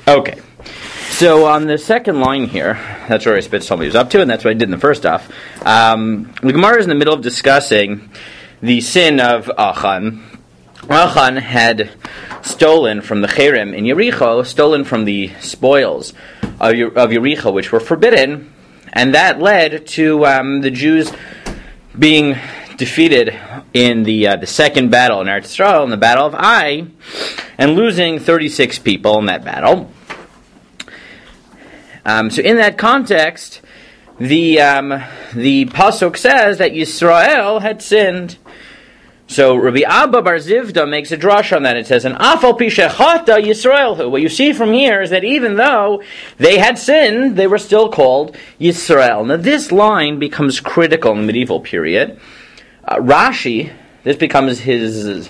Okay. So on the second line here, that's where Spitz told me he was up to, and that's what I did in the first daf. The Gemara is in the middle of discussing the sin of Achan. Achan had stolen from the Cherem in Yericho, stolen from the spoils of Yericho, which were forbidden, and that led to the Jews being defeated in the second battle in Eretz Yisrael, in the Battle of Ai, and losing 36 people in that battle. So in that context, the pasuk says that Yisrael had sinned. So Rabbi Abba Bar Zivda makes a drush on that. It says, "An afal pi shechata Yisrael." What you see from here is that even though they had sinned, they were still called Yisrael. Now this line becomes critical in the medieval period. Rashi, this becomes his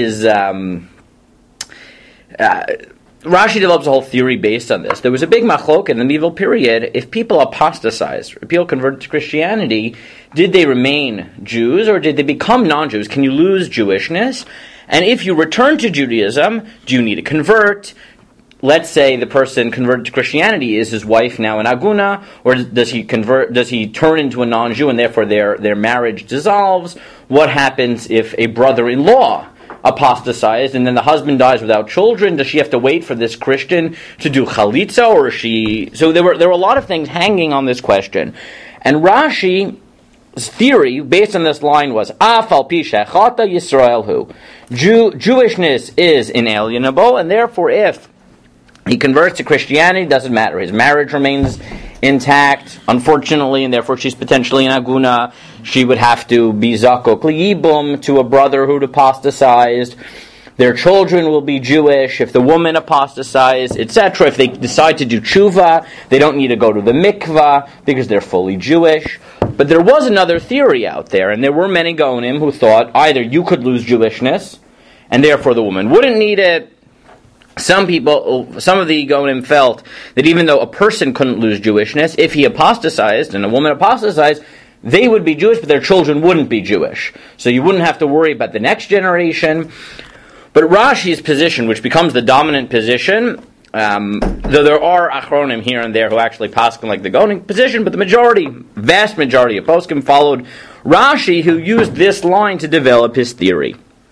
Rashi develops a whole theory based on this. There was a big machlok in the medieval period. If people apostatized, or people converted to Christianity, did they remain Jews or did they become non-Jews? Can you lose Jewishness? And if you return to Judaism, do you need to convert? Let's say the person converted to Christianity. Is his wife now an aguna, or does he convert? Does he turn into a non-Jew and therefore their marriage dissolves? What happens if a brother-in-law apostatized and then the husband dies without children? Does she have to wait for this Christian to do chalitza, or is she? So there were a lot of things hanging on this question, and Rashi's theory based on this line was Afal pi shechata Yisrael hu. Jewishness is inalienable, and therefore if he converts to Christianity, it doesn't matter. His marriage remains intact, unfortunately, and therefore she's potentially an aguna. She would have to be zakok liyibum to a brother who'd apostatized. Their children will be Jewish if the woman apostatized, etc. If they decide to do tshuva, they don't need to go to the mikvah because they're fully Jewish. But there was another theory out there, and there were many Gaonim who thought either you could lose Jewishness, and therefore the woman wouldn't need it. Some of the Gaonim felt that even though a person couldn't lose Jewishness, if he apostatized and a woman apostatized, they would be Jewish, but their children wouldn't be Jewish. So you wouldn't have to worry about the next generation. But Rashi's position, which becomes the dominant position, though there are achronim here and there who actually paskin like the Gaonim position, but the vast majority of poskim followed Rashi, who used this line to develop his theory.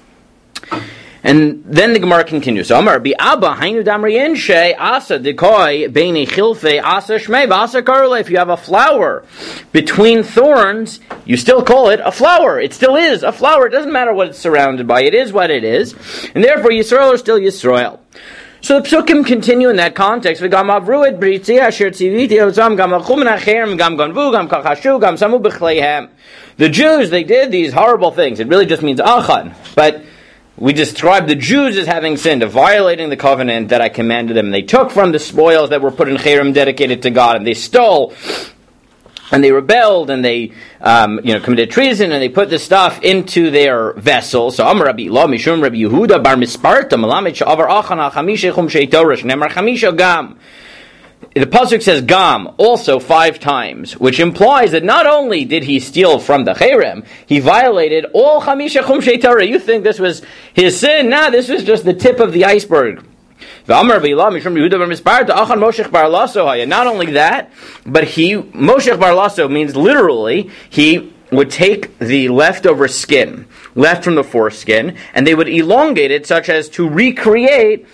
And then the Gemara continues. So Amar bi Abba hainu damriyen she asa dekoi beini chilfe asa shmei asa karle. If you have a flower between thorns, you still call it a flower. It still is a flower. It doesn't matter what it's surrounded by. It is what it is, and therefore Yisrael are still Yisrael. So the psukim continue in that context. V'gam avruet britzi asher tziviti ozam gam lachum nacherem gam ganvu gam kachashu gam samu b'chleihem. The Jews, they did these horrible things. It really just means achan, but we describe the Jews as having sinned, of violating the covenant that I commanded them. They took from the spoils that were put in Cherem dedicated to God, and they stole, and they rebelled, and they committed treason, and they put the stuff into their vessel. So Amar Rabbi Lo Mishum Rabbi Yehuda Bar Misparta Malamed Sha'avar Achan Chamisha Chum Shei Torah Shnemar Chamisha Gam. The pasuk says Gam also 5 times, which implies that not only did he steal from the Cherem, he violated all Chamisha Chumshei Torah. You think this was his sin? Nah, this was just the tip of the iceberg. Not only that, but Moshe Bar Lasso means literally, he would take the leftover skin, left from the foreskin, and they would elongate it such as to recreate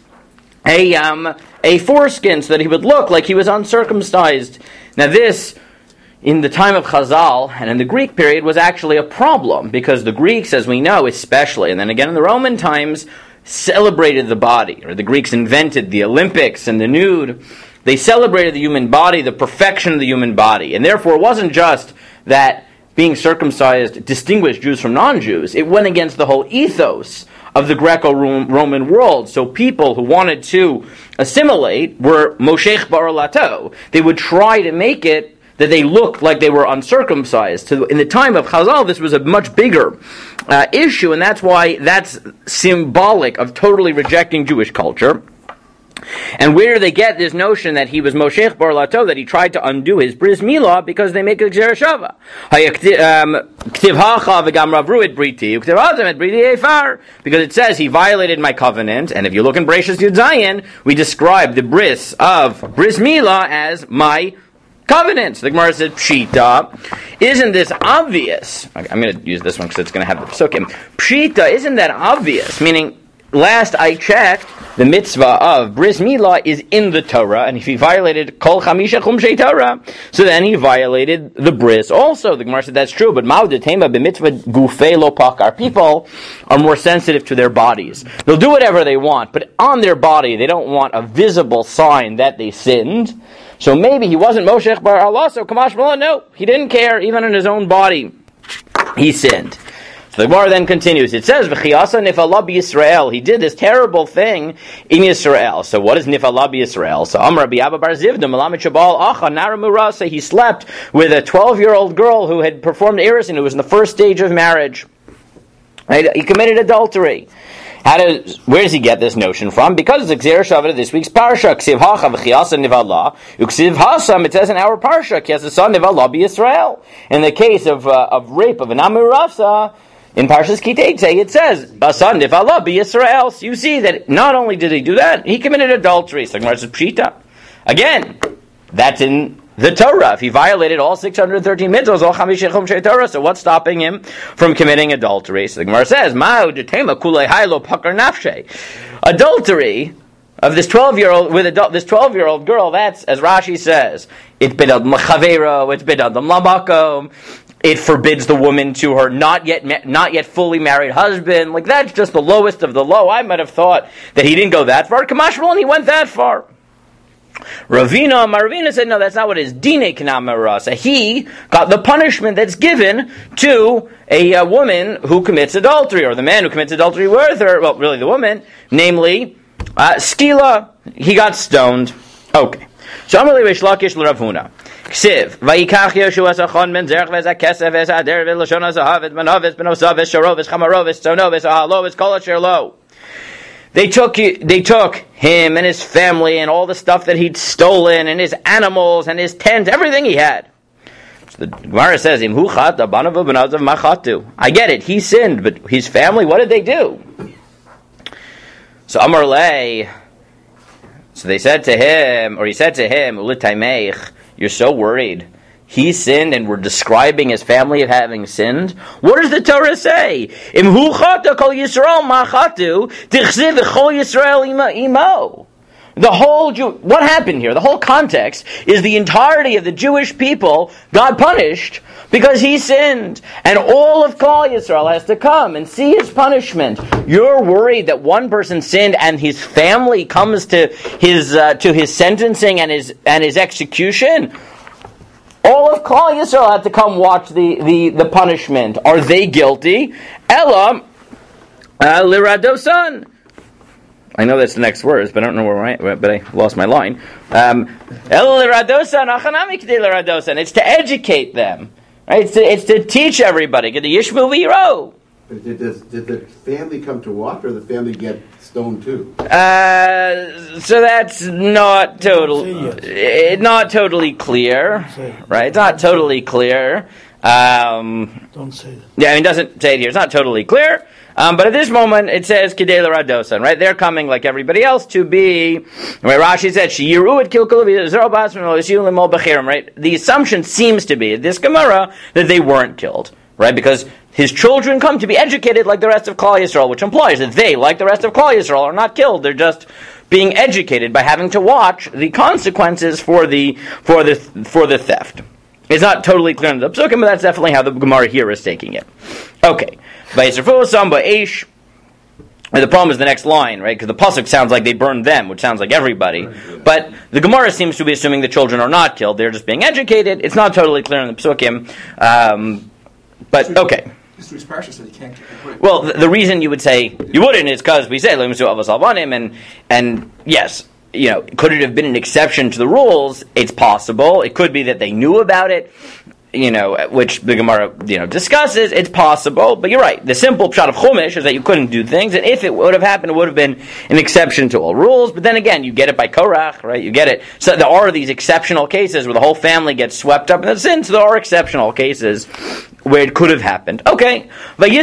a foreskin so that he would look like he was uncircumcised. Now this, in the time of Chazal and in the Greek period, was actually a problem because the Greeks, as we know, especially, and then again in the Roman times, celebrated the body, or the Greeks invented the Olympics and the nude. They celebrated the human body, the perfection of the human body, and therefore it wasn't just that being circumcised distinguished Jews from non-Jews. It went against the whole ethos of the Greco-Roman world. So people who wanted to assimilate were Moshech Baralato. They would try to make it that they looked like they were uncircumcised. So in the time of Chazal, this was a much bigger issue, and that's why that's symbolic of totally rejecting Jewish culture. And where do they get this notion that he was Moshech Bar Lato, that he tried to undo his Bris Milah? Because they make a Gzera Shava. Because it says he violated my covenant, and if you look in Bereshis Yud Zayin, we describe the Bris of Bris Milah as my covenant. So the Gemara says, Pshita, isn't this obvious? I'm going to use this one because it's going to have the psukim. Pshita, isn't that obvious? Meaning, last I checked, the mitzvah of Bris Milah is in the Torah, and if he violated Kol Chamisha Chumshei Torah, so then he violated the Bris also. The Gemara said that's true, but Ma'ud Tema b'mitzvah gufei lo pakar. People are more sensitive to their bodies. They'll do whatever they want, but on their body they don't want a visible sign that they sinned. So maybe he wasn't Moshech Bar Allah, so Kamash Mallah, no, he didn't care, even in his own body, he sinned. So the Gemara then continues. It says, "V'chiyasa nifala b'Yisrael." He did this terrible thing in Yisrael. So what is nifala b'Yisrael? So Amar Rabbi Abba Bar Zivda Malamit Shabal Acha Nara Murasa. He slept with a 12-year-old girl who had performed erusin, who was in the first stage of marriage. Right? He committed adultery. Where does he get this notion from? Because it's Gzera Shava this week's parsha. Ksiv hacha v'chiyasa nivala. Uksiv hasam. It says in our parsha, Kiyasa nivala b'Yisrael. In the case of rape of an Amurasa, in Parshas Kiteitzei, it says, "Asan nivala b'Yisrael." So you see that not only did he do that, he committed adultery. So Gemara says, Pshita. Again, that's in the Torah. If he violated all 613 mitzvahs, all Chamisha Chumshei Torah, so what's stopping him from committing adultery? So the Gemara says, Ma'u detema kulei haylo pakar nafshe. Adultery of this 12-year-old this 12-year-old girl, that's, as Rashi says, it's bidad machavera, it's bidad lamakom. It forbids the woman to her not yet fully married husband. Like, that's just the lowest of the low. I might have thought that he didn't go that far. Kamash Mallah, he went that far. Ravina said, no, that's not what it is. Dine K'nam. He got the punishment that's given to a woman who commits adultery, or the man who commits adultery with her, well, really the woman, namely, Skila. He got stoned. Okay. So Amar Reish Lakish l'Rav Huna. Ksiv, Vayikach Yeshua Sachon Ben Zerach Vezakesef Vezader Velashon Zahavet Manovis Benosavis Sharovis Chamarovis Tonovis Ahalovis Kol Asher Lo. They took him and his family and all the stuff that he'd stolen and his animals and his tent, everything he had. So the Gemara says, I get it, he sinned, but his family, what did they do? So Amar Lei, so they said to him, or he said to him, you're so worried. He sinned, and we're describing his family of having sinned. What does the Torah say? Imhu chata kol Yisrael machatu tichziv v'chol Yisrael imo. The whole what happened here? The whole context is the entirety of the Jewish people got punished because he sinned, and all of Klal Yisrael has to come and see his punishment. You're worried that one person sinned and his family comes to his sentencing and his execution. All of Klal Yisrael had to come watch the punishment. Are they guilty? Ella liradosan. I know that's the next words, but I don't know but I lost my line. Ella liradosan achanami k'dei liradosan. It's to educate them, right? It's to teach everybody. Get the yishmu v'yiro. But did the family come to watch, or the family get stoned too? So that's not totally clear, right? It's not totally clear. Don't say that. Yeah, I mean, it doesn't say it here. It's not totally clear. But at this moment, it says Kidei L'Radosan, right? They're coming like everybody else to be, right? Rashi said, Shiyiru et kilkulav zerobas v'nolisyu b'chirim, right? The assumption seems to be, this Gemara, that they weren't killed, right? Because his children come to be educated like the rest of Klal Yisrael, which implies that they, like the rest of Klal Yisrael, are not killed. They're just being educated by having to watch the consequences for the theft. It's not totally clear in the Psukim, but that's definitely how the Gemara here is taking it. Okay. And the problem is the next line, right? Because the pasuk sounds like they burned them, which sounds like everybody. But the Gemara seems to be assuming the children are not killed; they're just being educated. It's not totally clear in the psukim, but okay. History's parsha said you can't get quick. Well, the reason you would say you wouldn't is because we say and yes, you know, could it have been an exception to the rules? It's possible. It could be that they knew about it. which the Gemara, discusses, it's possible, but you're right. The simple pshat of Chumash is that you couldn't do things, and if it would have happened, it would have been an exception to all rules, but then again, you get it by Korach, right? You get it. So there are these exceptional cases where the whole family gets swept up in the sin, so there are exceptional cases where it could have happened. Okay. They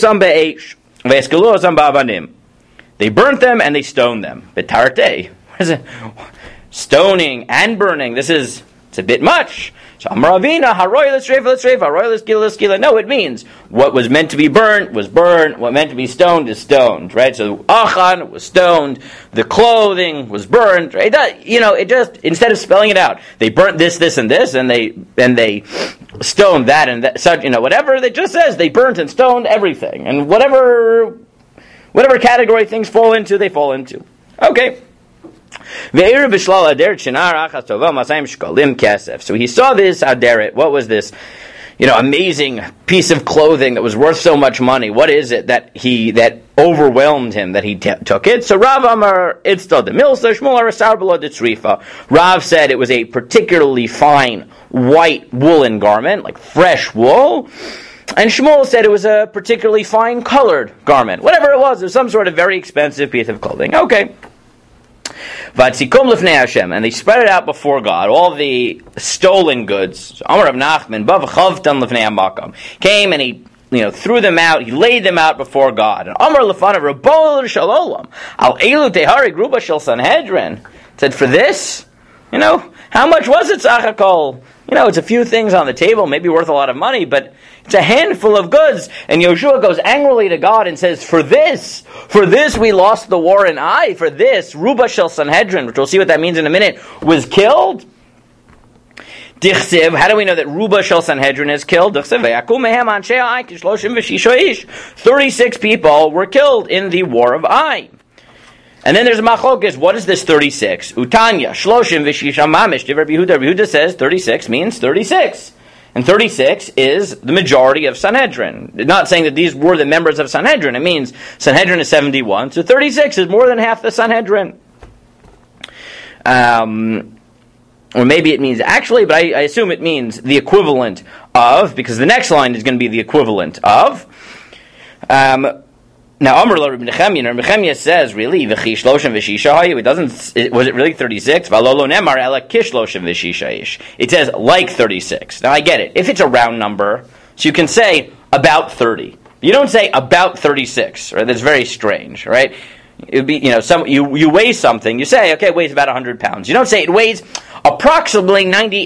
burnt them and they stoned them. Betarte. What is it? Stoning and burning. It's a bit much. So Amravina, Haroy l'sreifa, Haroy l'skila. No, it means what was meant to be burnt was burnt. What meant to be stoned is stoned, right? So Achan was stoned. The clothing was burnt, right? It just, instead of spelling it out, they burnt this, and this, and they stoned that and that, such, whatever. It just says they burnt and stoned everything, and whatever category things fall into, they fall into. Okay. So he saw this aderet. What was this, amazing piece of clothing that was worth so much money? What is it that overwhelmed him that he took it? So Rav Amar Itztal de Milsa Shmuel Arasar B'lo de Tzrifa. Rav said it was a particularly fine white woolen garment, like fresh wool. And Shmuel said it was a particularly fine colored garment. Whatever it was some sort of very expensive piece of clothing. Okay. Vatzikum lifnei Hashem, and they spread it out before God, all the stolen goods. So Amar Rav Nachman, Bavchavtan lifnei Hamakom, came and he threw them out, he laid them out before God. And Amar Lefanav Rabol Shalolam, Al Elu Tehari Gruba Shel Sanhedrin, said, for this, how much was it, Tzachakol? It's a few things on the table, maybe worth a lot of money, but it's a handful of goods. And Yoshua goes angrily to God and says, for this we lost the war in Ai. For this, Ruba Shel Sanhedrin, which we'll see what that means in a minute, was killed. Dichsiv, how do we know that Ruba Shel Sanhedrin is killed? 36 people were killed in the war of Ai. And then there's a machlokes. What is this 36? Utanya, shloshim v'shisha mamish. Rabbi Yehuda says 36 means 36. And 36 is the majority of Sanhedrin. Not saying that these were the members of Sanhedrin. It means Sanhedrin is 71. So 36 is more than half the Sanhedrin. Or maybe it means actually, but I assume it means the equivalent of, because the next line is going to be the equivalent of. Now, Amr Rabbi Nechemia says, really, v'chi shloshim v'shisha, was it really 36? V'alolo nemar ela kishloshim v'shisha ish. It says like 36. Now, I get it. If it's a round number, so you can say about 30. You don't say about 36, right? That's very strange, right? It would be, you weigh something, you say, okay, it weighs about 100 pounds. You don't say it weighs approximately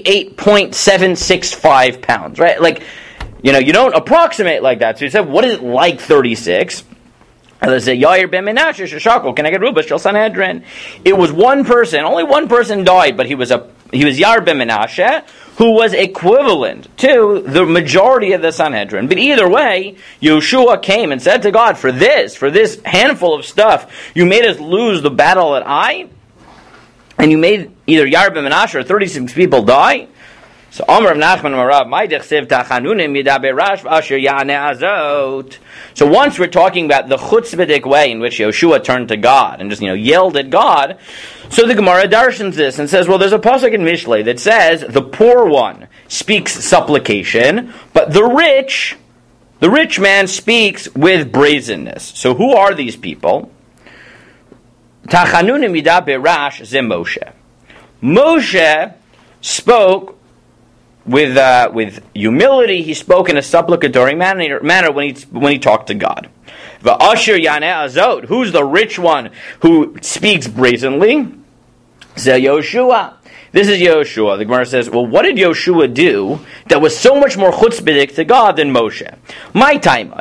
98.765 pounds, right? Like, you don't approximate like that. So you say, what is it like 36? Let's say Yair ben Menashe Shashakol. Can I get Ruba Shel Sanhedrin? It was one person. Only one person died, but he was Yair ben Menashe, who was equivalent to the majority of the Sanhedrin. But either way, Yeshua came and said to God, for this handful of stuff, you made us lose the battle at Ai, and you made either Yair ben Menashe or 36 people die. So Amar Nachman Marav, my dechsev tachanunim yidaberash v'asher yane azot. So once we're talking about the chutzpahdik way in which Yoshua turned to God and just yelled at God, so the Gemara darshans this and says, well, there's a pasuk in Mishlei that says the poor one speaks supplication, but the rich man speaks with brazenness. So who are these people? Tachanunim yidaberash ze Moshe. Moshe spoke with humility. He spoke in a supplicatory manner when he talked to God. V'asher yaneh azot. Who's the rich one who speaks brazenly? Ze Yoshua. This is Yoshua. The Gemara says, well, what did Yoshua do that was so much more chutzpahdik to God than Moshe? My time.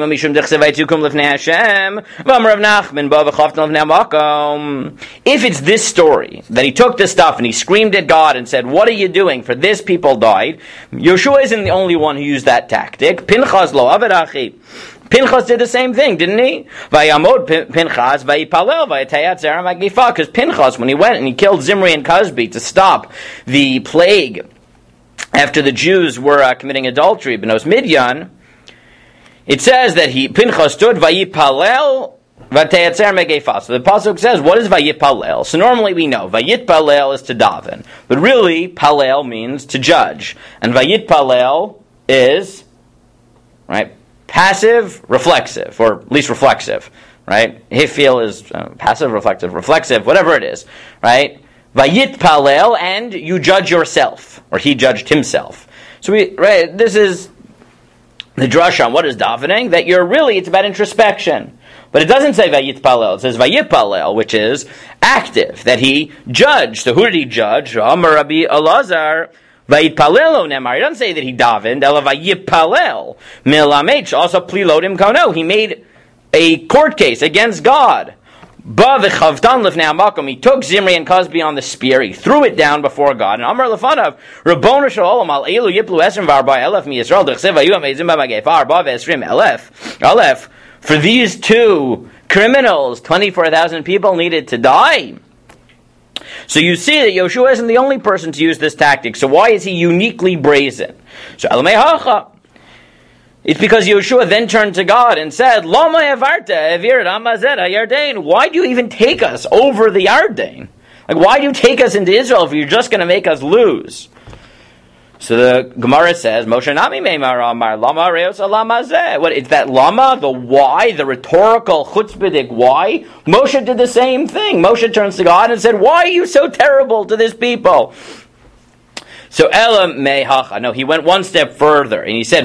If it's this story, that he took this stuff and he screamed at God and said, what are you doing? For this people died. Yoshua isn't the only one who used that tactic. Pinchas lo aved achi. Pinchas did the same thing, didn't he? Vayamod Pinchas vayipalel vayatayat zera magnifa. Because Pinchas, when he went and he killed Zimri and Cozbi to stop the plague after the Jews were committing adultery, Benos Midyan, it says that Pinchas stood vayipalel V'te'etzer megefah. So the pasuk says, what is vayitpalel? So normally we know vayitpalel is to daven, but really palel means to judge, and vayitpalel is right passive, reflexive, or at least reflexive. Right? Hifil is passive, reflexive, whatever it is. Right? Vayitpalel, and you judge yourself, or he judged himself. So this is the drush on what is davening. That it's about introspection. But it doesn't say vayitpalel. It says vayitpalel, which is active. That he judged. So who did he judge? Amar Rabbi Elazar. Vayitpalelo nemar. He doesn't say that he davened. Ela vayitpalel. Milamech also plilodim kono. He made a court case against God. He took Zimri and Cosby on the spear. He threw it down before God. And Amar Lefanav, Rabbonu shel olam al elu yiplu esrim v'arba elef mi Yisrael d'chsev hayu amezim b'magefa arba v'esrim elef. For these two criminals, 24,000 people needed to die. So you see that Yoshua isn't the only person to use this tactic. So why is he uniquely brazen? So Elamei Hacha. It's because Yeshua then turned to God and said, why do you even take us over the Yarden? Like, why do you take us into Israel if you're just going to make us lose? So the Gemara says, Moshe Nami Meimar Amar, Lama Reos Alama Zeh. What, it's that Lama, the why, the rhetorical chutzpahdik why? Moshe did the same thing. Moshe turns to God and said, why are you so terrible to this people? So Elam Mehacha. No, he went one step further, and he said,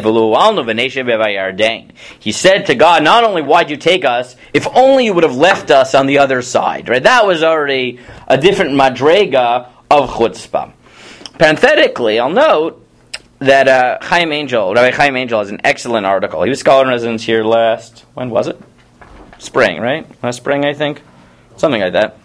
he said to God, not only why'd you take us, if only you would have left us on the other side. Right? That was already a different madrega of chutzpah. Parenthetically, I'll note that Rabbi Chaim Angel has an excellent article. He was scholar in residence here when was it? Spring, right? Last spring, I think? Something like that.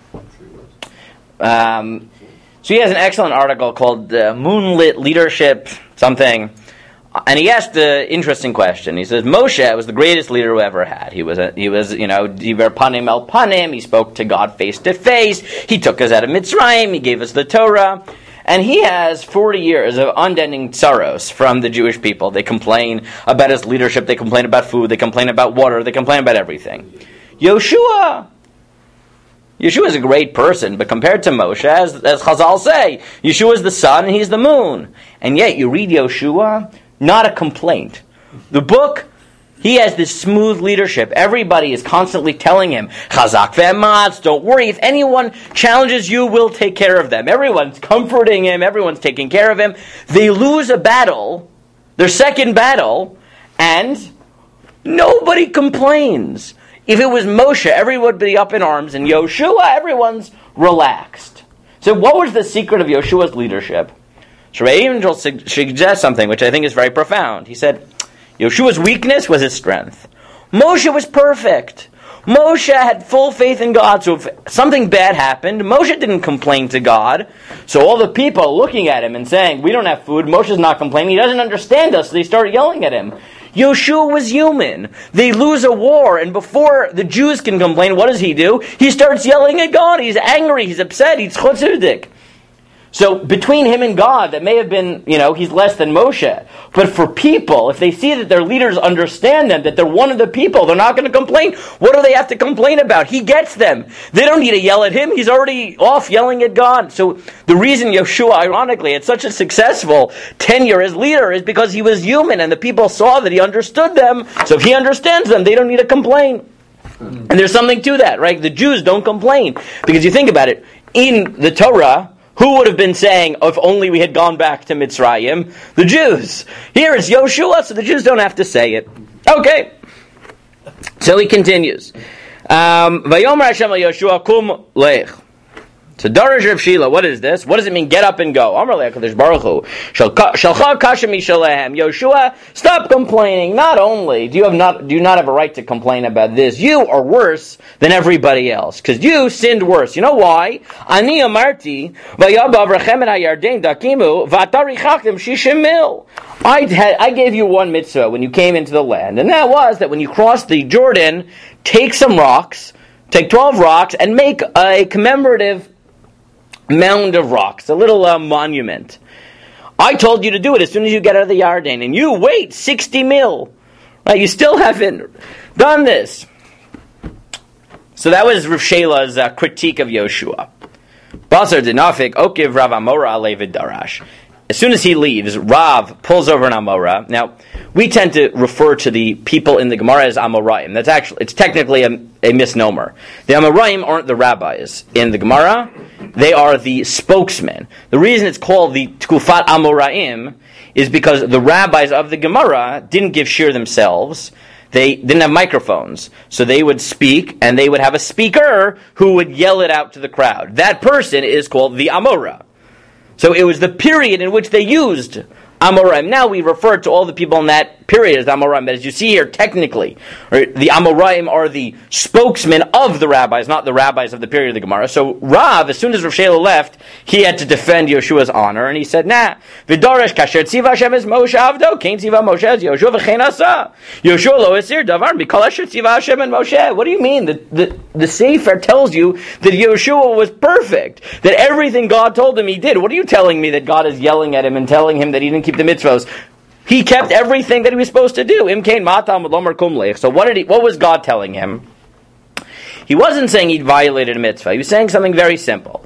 So he has an excellent article called Moonlit Leadership something, and he asked an interesting question. He says, Moshe was the greatest leader we ever had. He was Diver Panim El Panim, he spoke to God face to face, he took us out of Mitzrayim, he gave us the Torah, and he has 40 years of unending sorrows from the Jewish people. They complain about his leadership, they complain about food, they complain about water, they complain about everything. Yeshua is a great person, but compared to Moshe, as Chazal say, Yeshua is the sun and he's the moon. And yet you read Yeshua, not a complaint. The book, he has this smooth leadership. Everybody is constantly telling him, Chazak ve'ematz, don't worry, if anyone challenges you, we'll take care of them. Everyone's comforting him, everyone's taking care of him. They lose a battle, their second battle, and nobody complains. If it was Moshe, everyone would be up in arms, and Yoshua, everyone's relaxed. So what was the secret of Yoshua's leadership? Rabbi Angel suggests something which I think is very profound. He said, Yoshua's weakness was his strength. Moshe was perfect. Moshe had full faith in God, so if something bad happened, Moshe didn't complain to God. So all the people looking at him and saying, we don't have food, Moshe's not complaining, he doesn't understand us, so they start yelling at him. Yoshua was human. They lose a war, and before the Jews can complain, what does he do? He starts yelling at God. He's angry. He's upset. He's chutzpahdik. So between him and God, that may have been, he's less than Moshe. But for people, if they see that their leaders understand them, that they're one of the people, they're not going to complain. What do they have to complain about? He gets them. They don't need to yell at him. He's already off yelling at God. So the reason Yeshua, ironically, had such a successful tenure as leader is because he was human, and the people saw that he understood them. So if he understands them, they don't need to complain. And there's something to that, right? The Jews don't complain. Because you think about it, in the Torah, who would have been saying, if only we had gone back to Mitzrayim? The Jews. Here it's Yoshua, so the Jews don't have to say it. Okay. So he continues. Vayomer Hashem al Yoshua kum lech. So Darash Rav Shila, what is this? What does it mean, get up and go? Amar le'akadosh Baruch Hu, Shalcha kasha mishalehem. Yoshua, stop complaining. Not only do you not have a right to complain about this, you are worse than everybody else. Because you sinned worse. You know why? Ani amarti, vayabav rechem et hayarden dakimu, v'atari chachtem shishim mil. I gave you one mitzvah when you came into the land, and that was that when you crossed the Jordan, take 12 rocks, and make a commemorative mound of rocks, a little monument. I told you to do it as soon as you get out of the Yarden, and you wait 60 mil. Right? You still haven't done this. So that was Rav Shela's critique of Yoshua. Basar Dinafik Okiv Rav Amora Alevid Darash. As soon as he leaves, Rav pulls over an Amora. Now, we tend to refer to the people in the Gemara as Amoraim. It's technically a misnomer. The Amoraim aren't the rabbis in the Gemara. They are the spokesmen. The reason it's called the Tkufat Amoraim is because the rabbis of the Gemara didn't give shir themselves. They didn't have microphones. So they would speak, and they would have a speaker who would yell it out to the crowd. That person is called the Amora. So it was the period in which they used Amoraim. Now we refer to all the people in that period as Amoraim. But as you see here, technically, the Amoraim are the spokesmen of the rabbis, not the rabbis of the period of the Gemara. So Rav, as soon as Rav Shela left, he had to defend Yeshua's honor, and he said, "Nah, v'doresh kasher tziva Hashem es Moshe avdo, kein tziva Moshe es Yoshua v'chein asa. Yoshua lo esir davar mikol asher tziva Hashem and Moshe." What do you mean? The Sefer tells you that Yoshua was perfect, that everything God told him he did. What are you telling me that God is yelling at him and telling him that he didn't keep the mitzvos? He kept everything that he was supposed to do. So what was God telling him? He wasn't saying he'd violated a mitzvah. He was saying something very simple.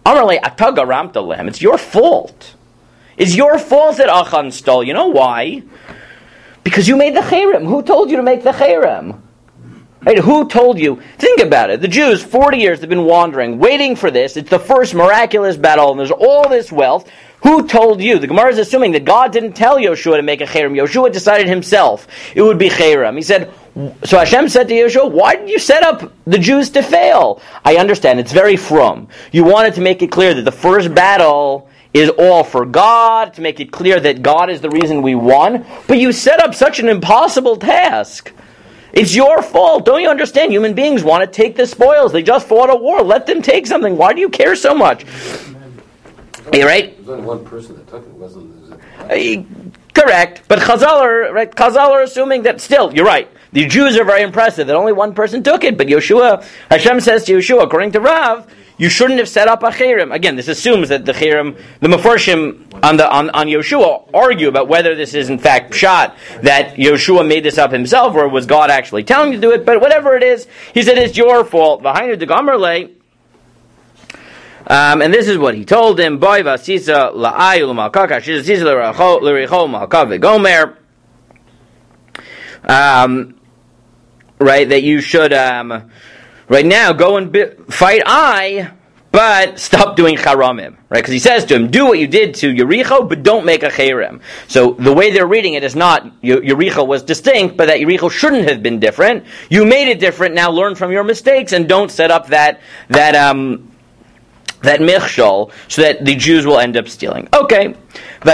It's your fault. It's your fault that Achan stole. You know why? Because you made the cherem. Who told you to make the cherem? Right? Who told you? Think about it. The Jews, 40 years, have been wandering, waiting for this. It's the first miraculous battle, and there's all this wealth. Who told you? The Gemara is assuming that God didn't tell Yoshua to make a cherem. Yoshua decided himself it would be cherem. He said, so Hashem said to Yoshua, why did you set up the Jews to fail? I understand, it's very frum. You wanted to make it clear that the first battle is all for God, to make it clear that God is the reason we won, but you set up such an impossible task. It's your fault. Don't you understand? Human beings want to take the spoils. They just fought a war. Let them take something. Why do you care so much? Are you right? There's only one person that took it, wasn't there? Correct. But Chazal are assuming that still, you're right. The Jews are very impressive that only one person took it. But Hashem says to Yeshua, according to Rav, you shouldn't have set up a cherem. Again, this assumes that the cherem, the Mefarshim on Yeshua argue about whether this is in fact pshat, that Yeshua made this up himself, or was God actually telling him to do it. But whatever it is, he said it's your fault. V'hainu de Gomerle. And this is what he told him. Boy vasisa la'ayu l'malkaka shizisa l'richo malka v'gomer. Right, that you should right now go and fight I, but stop doing charamim. Right, because he says to him, do what you did to Yericho, but don't make a cherem. So the way they're reading it is not Yericho was distinct, but that Yericho shouldn't have been different. You made it different. Now learn from your mistakes and don't set up that michshol, so that the Jews will end up stealing. Okay. So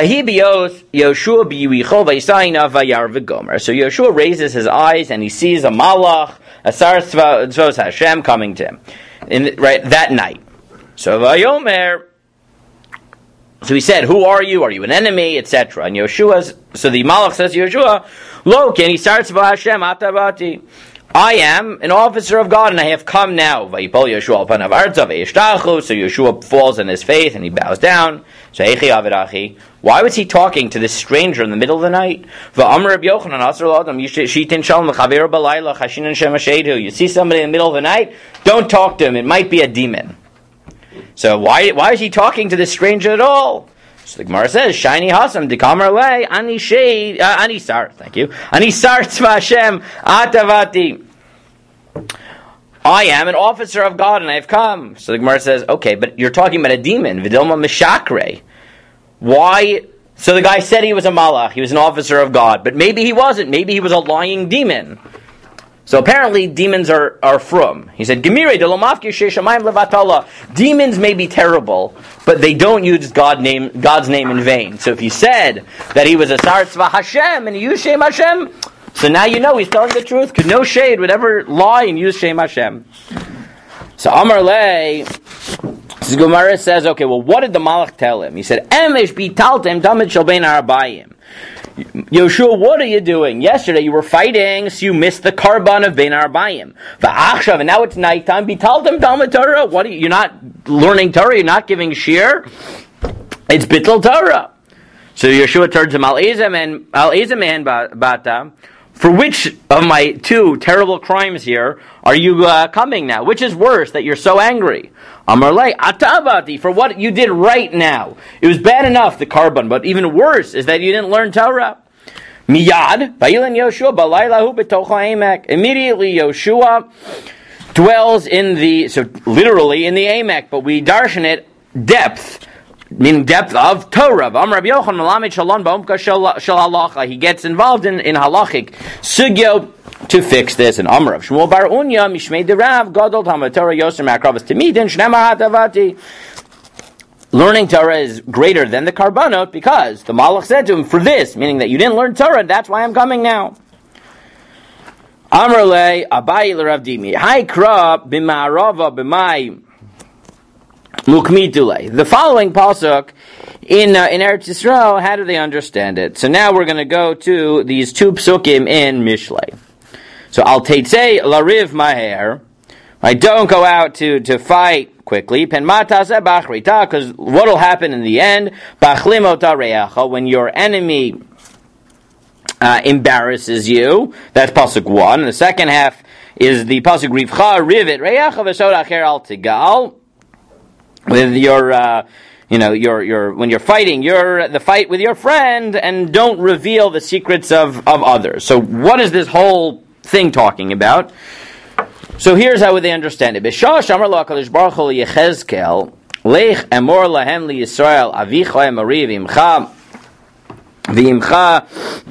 Yoshua raises his eyes and he sees a malach, a sar tzvos Hashem coming to him, that night. So Vayomer, so he said, who are you? Are you an enemy? Etc. And so the malach says to Yoshua, Lo, can he sar tzvos Hashem atavati? I am an officer of God, and I have come now. So Yeshua falls on his face, and he bows down. Why was he talking to this stranger in the middle of the night? You see somebody in the middle of the night? Don't talk to him. It might be a demon. So why is he talking to this stranger at all? So the Gemara says, "Shiny Hasam dekamar lei ani sar." Thank you. Ani sar tzva Hashem atavati. I am an officer of God, and I have come. So the Gemara says, "Okay, but you're talking about a demon, vidilma mishakre. Why?" So the guy said he was a malach, he was an officer of God, but maybe he wasn't. Maybe he was a lying demon. So apparently demons are frum. He said, demons may be terrible, but they don't use God's name in vain. So if he said that he was a sar tzva Hashem and he used Shem Hashem, so now you know he's telling the truth, because no shade would ever lie and use Shem Hashem. So Amar Lei, so Gemara says, okay, well, what did the malach tell him? He said, Emesh bitaltem tamid shel bein harabayim. Yoshua, what are you doing? Yesterday you were fighting, so you missed the karban of Bein Arbayim. V'achshav, and now it's nighttime. Bitaltem Talmud Torah. What are you? You're not learning Torah. You're not giving shir. It's bittul Torah. So Yoshua turns to Al Ezaman Bata. for which of my two terrible crimes here are you coming now? Which is worse, that you're so angry? Amar lei, atabati, for what you did right now. It was bad enough, the carbon, but even worse is that you didn't learn Torah. Miyad, vayilan Yoshua, balaylahu b'tocha emek. Immediately Yoshua dwells in the, so literally in the emek, but we darshan it, depth, meaning depth of Torah. He gets involved in halachic sugyo to fix this. And Amar of Shmuel bar Unya mishmei derav gadol talmud Torah yoser ma'akravas timidin shnema hatavati. Learning Torah is greater than the karbanot because the Malach said to him, for this, meaning that you didn't learn Torah, that's why I'm coming now. Amar le Abayi l'Rav Dimi haikra b'ma'arava b'mai mukmitule. The following pasuk in Eretz Yisrael, how do they understand it? So now we're going to go to these two psukim in Mishlei. So al teitzei lariv maher. Right, don't go out to fight quickly. Pen matase bachrita, because what will happen in the end? Bachlimota reacha, when your enemy embarrasses you. That's pasuk 1. The second half is the pasuk rivcha rivit reacha v'sod acher al tigal. With your, when you're fighting, the fight with your friend, and don't reveal the secrets of others. So what is this whole thing talking about? So here's how they understand it. B'shah shamar lo HaKadosh Baruch Hu Yechezkel, lech emor lahem li Yisrael, avicha emori v'imcha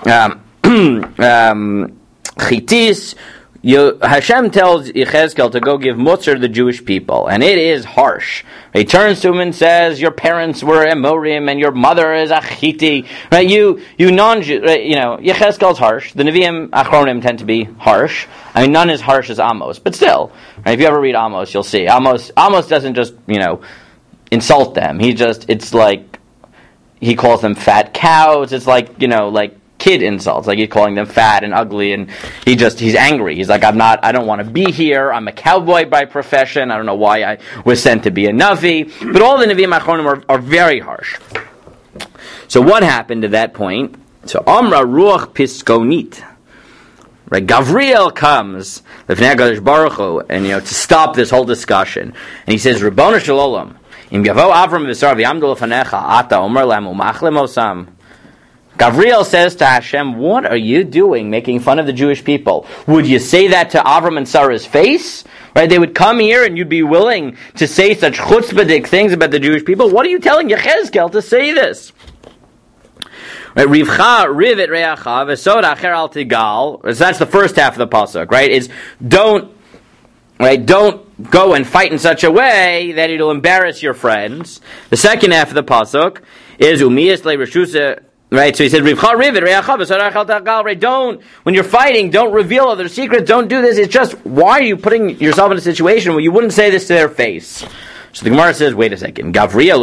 chitis. Hashem tells Yechezkel to go give mutzar to the Jewish people, and it is harsh. He turns to him and says, "Your parents were Amorim, and your mother is a Chiti." Right? You non-Jew. Right? Yechezkel's harsh. The Nevi'im Achronim tend to be harsh. I mean, none as harsh as Amos, but still, right? If you ever read Amos, you'll see Amos doesn't just insult them. It's like he calls them fat cows. It's like kid insults, like he's calling them fat and ugly, and he's angry. He's like, I don't want to be here. I'm a cowboy by profession. I don't know why I was sent to be a Navi. But all the Nevi'im Achronim are very harsh. So what happened at that point? So Amra Ruach Piskonit. Right, Gavriel comes, Lefnei HaKadosh Baruch Hu, and to stop this whole discussion. And he says, Ribono shel Olam, Im Yavo Avram v'Sar v'Yamdu lefanecha, Ata Omer lem u'machlem osam. Gavriel says to Hashem, what are you doing, making fun of the Jewish people? Would you say that to Avram and Sarah's face? Right? They would come here and you'd be willing to say such chutzpahdik things about the Jewish people? What are you telling Yechezkel to say this? Right? Rivcha rivet reacha v'sod acher al tigal. So that's the first half of the pasuk, right? Is don't go and fight in such a way that it'll embarrass your friends. The second half of the pasuk is umiyas le reshusa. Right, so he said, don't, when you're fighting, don't reveal other secrets, don't do this. It's just, why are you putting yourself in a situation where you wouldn't say this to their face? So the Gemara says, wait a second, Gavriel,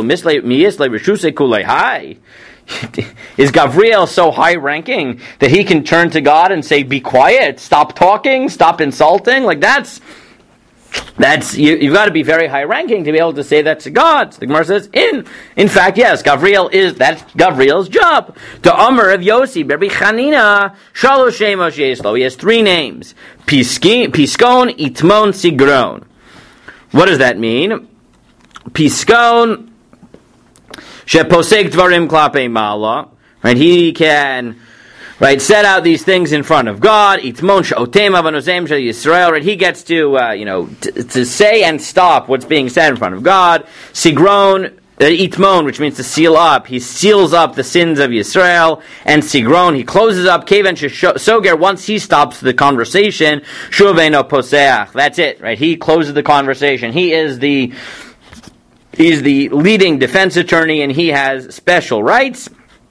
is Gavriel so high ranking that he can turn to God and say, be quiet, stop talking, stop insulting? Like that's you've got to be very high ranking to be able to say that to God. So the Gemara says, in fact, yes, that's Gavriel's job. The Amr of Yossi, Berbi Chanina, Shalosh Shemos Yeslo. He has 3 names: Piskon, Itmon, Sigron. What does that mean? Piskon, Sheposek Dvarim Klape Mala. Right, he can. Right, set out these things in front of God. Itmon she'otem avanosem shel Yisrael. Right, he gets to to say and stop what's being said in front of God. Sigron, itmon, which means to seal up. He seals up the sins of Yisrael. And sigron, he closes up. Kevan she'soger, once he stops the conversation. Shuveno poseach. That's it. Right, he closes the conversation. He's the leading defense attorney, and he has special rights.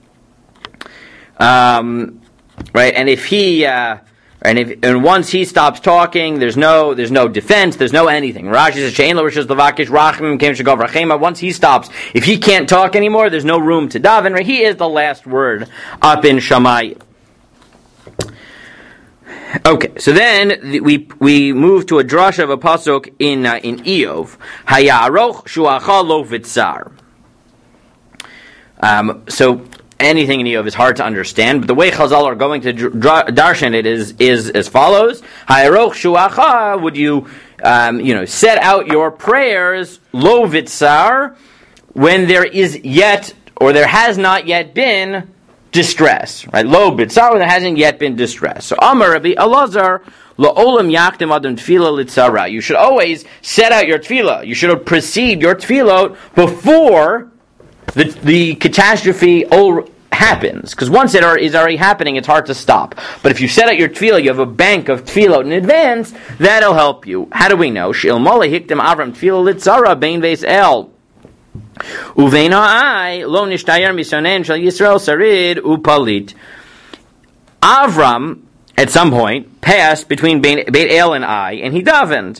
Right, and if he and once he stops talking, there's no defense, there's no anything. Rashi says, "She'en lo rishus levakish rachim kem shegov rachema." Once he stops, if he can't talk anymore, there's no room to daven. Right, he is the last word up in Shammai. Okay, so then we move to a drasha of a pasuk in Iyov. Hayaroch shuacha lo vitzar. So anything in Iyov is hard to understand, but the way Chazal are going to darshan it is as follows: Ha'eroch shuacha, would you set out your prayers lo vitzar, when there is yet, or there has not yet been distress, right? Lo vitzar, when there hasn't yet been distress. So Amar Rabbi Elazar, la'olam yachtem adam tefillah litzara. You should always set out your tefillah. You should precede your tefillot before the catastrophe happens, because once it is already happening, it's hard to stop. But if you set out your tefillah, you have a bank of tefillot in advance, that'll help you. How do we know? Shilmole hiktem Avram tefillah litzara bein veis el uveina ai lo nishtayer misonen shel Yisrael sarid upalit. Avram at some point passed between Beit El and Ai, and he davened.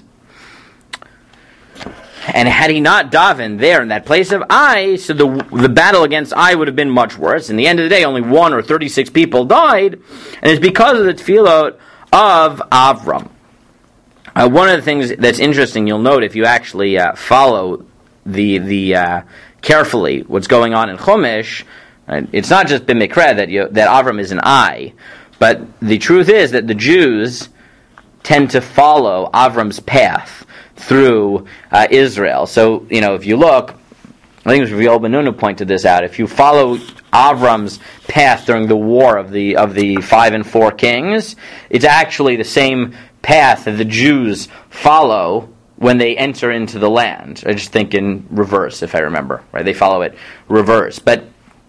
And had he not davened there in that place of Ai, so the battle against Ai would have been much worse. In the end of the day, only 1 or 36 people died, and it's because of the tefillot of Avram. One of the things that's interesting, you'll note if you actually follow the carefully what's going on in Chumash, it's not just b'mikra that Avram is an Ai, but the truth is that the Jews tend to follow Avram's path through Israel. So, if you look, I think it was Rav Ben Nunu pointed this out. If you follow Avram's path during the war of the 5 and 4 kings, it's actually the same path that the Jews follow when they enter into the land. I just think in reverse, if I remember. Right, they follow it reverse, but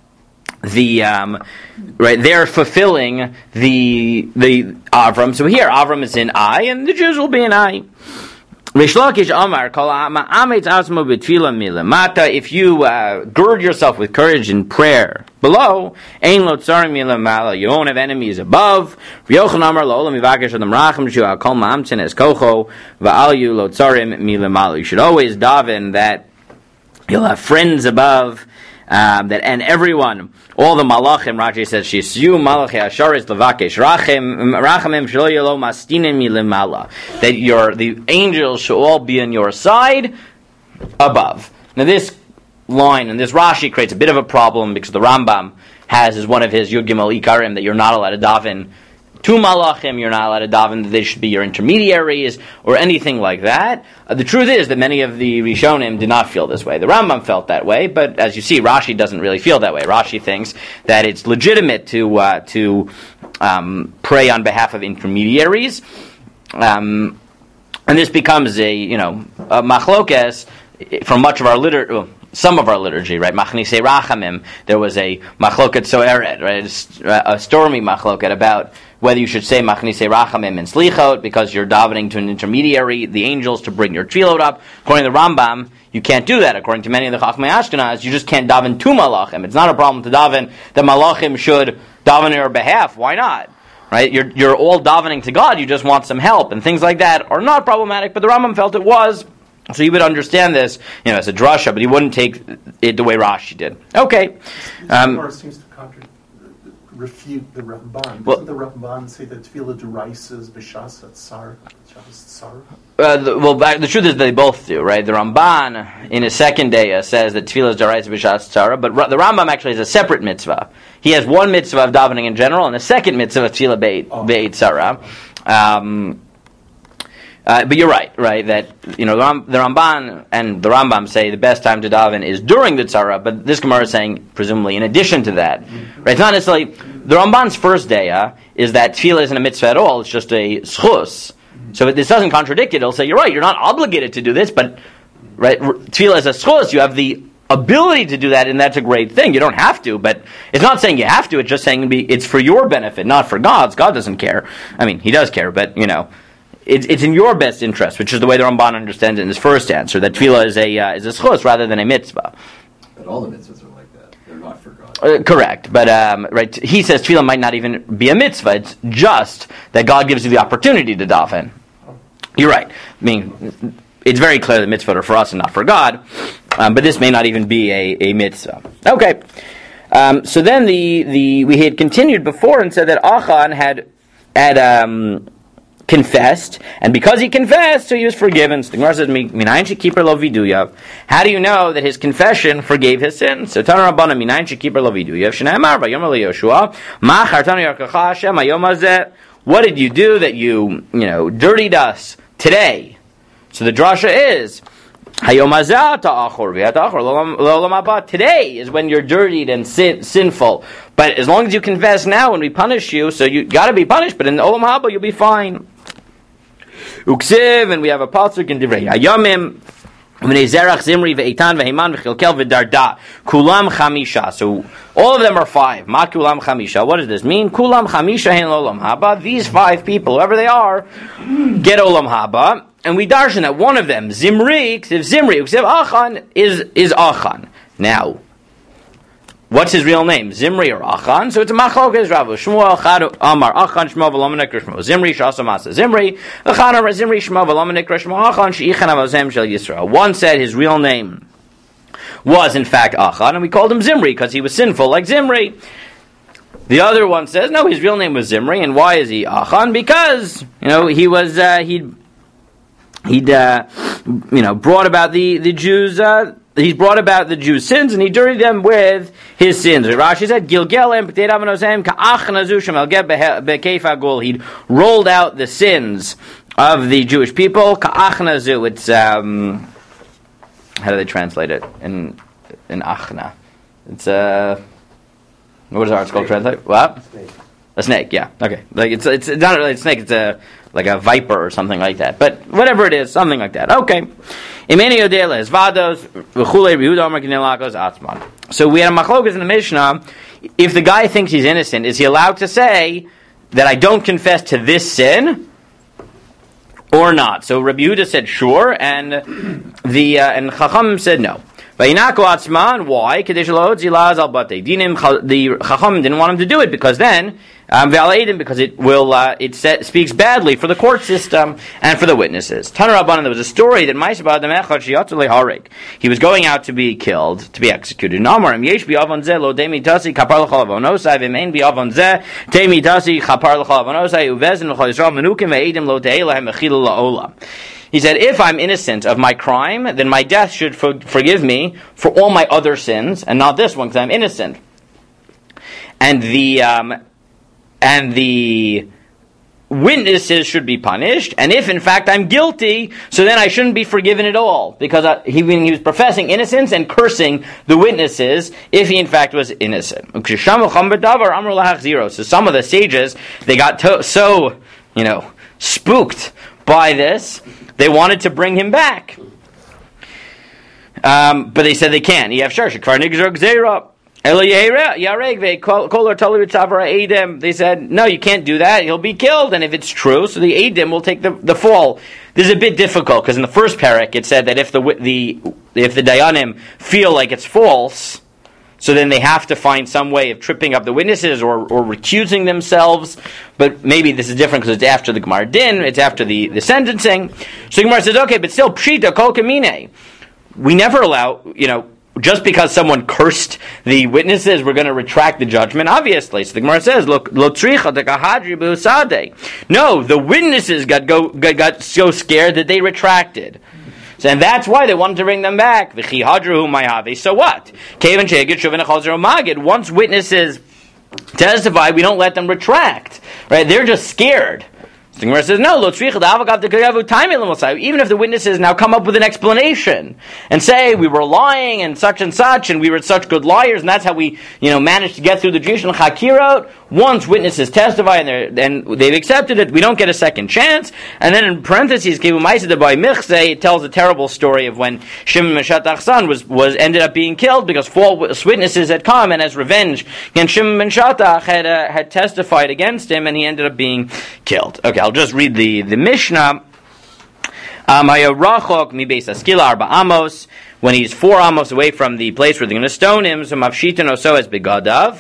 they're fulfilling the Avram. So here, Avram is in Ai, and the Jews will be in Ai. Rish Lakish Amar, if you gird yourself with courage in prayer below, you won't have enemies above. You should always daven that you'll have friends above, and everyone, all the malachim, Rashi says, Shisyu malachi asharis levakesh rachamim shelo yelo mastinim milimala, that the angels should all be on your side above. Now this line and this Rashi creates a bit of a problem, because the Rambam has as one of his Yud Gimel Ikarim that you're not allowed to daven to malachim, you're not allowed to daven that they should be your intermediaries or anything like that. The truth is that many of the Rishonim did not feel this way. The Rambam felt that way, but as you see, Rashi doesn't really feel that way. Rashi thinks that it's legitimate to pray on behalf of intermediaries, and this becomes a machlokes from much of our literature. Some of our liturgy, right? Machnise Rachamim, there was a machloket soeret, right? A stormy machloket about whether you should say Machnise Rachamim and Slichot because you're davening to an intermediary, the angels, to bring your tefillot up. According to the Rambam, you can't do that. According to many of the Chachmei Ashkenaz, you just can't daven to malachim. It's not a problem to daven that malachim should daven on your behalf. Why not? Right? You're all davening to God. You just want some help, and things like that are not problematic. But the Rambam felt it was. So you would understand this, as a drasha, but he wouldn't take it the way Rashi did. Okay. This seems to refute the Ramban. Doesn't the Ramban say that tefillah deraises b'shas tzar? The truth is they both do, right? The Ramban, in his second day, says that tefillah is deraises b'shas tzara, but the Rambam actually has a separate mitzvah. He has one mitzvah of davening in general, and a second mitzvah of tefillah be'et tzara. But you're right, that the Ramban and the Rambam say the best time to daven is during the tzara, but this Gemara is saying presumably in addition to that. Right? It's not necessarily the Ramban's first day is that tefillah isn't a mitzvah at all; it's just a schus. So this doesn't contradict it. It'll say you're right. You're not obligated to do this, but right, tefillah is a schus. You have the ability to do that, and that's a great thing. You don't have to, but it's not saying you have to. It's just saying it's for your benefit, not for God's. God doesn't care. I mean, He does care, but It's in your best interest, which is the way the Ramban understands it in his first answer, that tefillah is a schus rather than a mitzvah. But all the mitzvahs are like that. They're not for God. Correct, but right, he says tefillah might not even be a mitzvah. It's just that God gives you the opportunity to daven. You're right. I mean, it's very clear that mitzvahs are for us and not for God, but this may not even be a mitzvah. Okay, so then we had continued before and said that Achan had confessed, and because he confessed, so he was forgiven. So the Gemara says, "Minayin shekiper lo viduyav." How do you know that his confession forgave his sins? So Tana Rabbana, "Minayin shekiper lo viduyav." Shneimar v'yomer leYoshua, "Ma chartanu yarkacha Hashem hayom hazeh." What did you do that you dirtied us today? So the drasha is, hayom hazeh ta'achor v'yatachor l'olam haba. Today is when you're dirtied and sinful. But as long as you confess now, when we punish you, so you got to be punished. But in the olam haba, you'll be fine. Uksiv, and we have a pasuk in Divrei Hayamim. Zerach, Zimri, Ve'etan, Ve'heman, Ve'chilkel, Ve'darda. Kulam chamisha. So all of them are 5. Ma kulam chamisha. What does this mean? Kulam chamisha hen olam haba. These 5 people, whoever they are, get olam haba. And we darshan that one of them, Zimri, Uksiv Achan, is Achan. Now, what's his real name? Zimri or Achan? So it's a machlokas Rav Shmuel Chad Amar Achan Shmuel v'Lamanik Shmuel Zimri Shasa Masa Zimri Achan Amar Zimri Shmuel v'Lamanik Shmuel Achan Sheichan Avazem Shel Yisrael. One said his real name was in fact Achan, and we called him Zimri because he was sinful like Zimri. The other one says no, his real name was Zimri, and why is he Achan? Because he was he'd brought about the Jews. He's brought about the Jews' sins, and he dirtied them with his sins. Rashi said, he'd rolled out the sins of the Jewish people. It's, how do they translate it in Achna? It's, what does our article translate? What? A snake, yeah. Okay. Like it's not really a snake, it's like a viper or something like that. But whatever it is, something like that. Okay. So we had a machlokas in the Mishnah. If the guy thinks he's innocent, is he allowed to say that I don't confess to this sin or not? So Rabbi Yehuda said sure, and and Chacham said no. Why? The Chacham didn't want him to do it because then because it will speaks badly for the court system and for the witnesses. Tana Rabbanan, there was a story that he was going out to be killed, to be executed. He said, if I'm innocent of my crime, then my death should forgive me for all my other sins, and not this one, because I'm innocent. And the witnesses should be punished, and if in fact I'm guilty, so then I shouldn't be forgiven at all, because he was professing innocence and cursing the witnesses if he in fact was innocent. So some of the sages, they got so spooked by this, they wanted to bring him back. But they said they can't. They said, no, you can't do that. He'll be killed, and if it's true, so the Eidim will take the fall. This is a bit difficult, because in the first parak it said that if the Dayanim feel like it's false, so then they have to find some way of tripping up the witnesses or recusing themselves. But maybe this is different because it's after the Gemar Din, it's after the sentencing. So the Gemara says, okay, but still, Pshita Kol Kamine. We never allow, just because someone cursed the witnesses, we're going to retract the judgment, obviously. So the Gemara says, look, Lo Tzricha Tekahadri B'Usadeh. No, the witnesses got so scared that they retracted. So, and that's why they wanted to bring them back. So what? Once witnesses testify, we don't let them retract. Right? They're just scared. The Gemara says, no, even if the witnesses now come up with an explanation and say we were lying and we were such good liars, and that's how we managed to get through the judicial chakirot. Once witnesses testify and they've accepted it, we don't get a second chance. And then in parentheses, it tells a terrible story of when Shimon ben Shattach's son was ended up being killed because false witnesses had come, and as revenge, and Shimon ben Shattach had testified against him, and he ended up being killed. Okay, I'll just read the Mishnah. When he's 4 amos away from the place where they're going to stone him, so mafshitin also as begadav.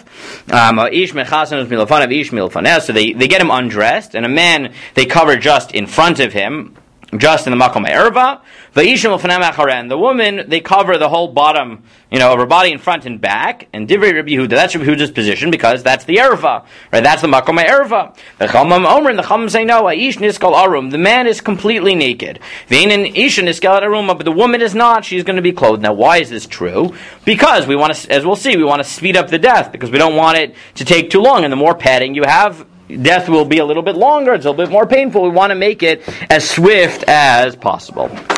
So they get him undressed, and a man they cover just in front of him. just in the makom erva. Va'ishim l'fanei macharen. The woman, they cover the whole bottom, of her body in front and back. And divrei Rabbi Yehuda, that's Rabbi Yehuda's position because that's the erva, right? That's the makom erva. The Chachamim omer, and the Chachamim say no. Aish niskal arum. The man is completely naked. Ve'inin isha niskal arum, but the woman is not. She's going to be clothed. Now, why is this true? Because we want to, as we'll see, we want to speed up the death because we don't want it to take too long. And the more padding you have, death will be a little bit longer. It's a little bit more painful. We want to make it as swift as possible.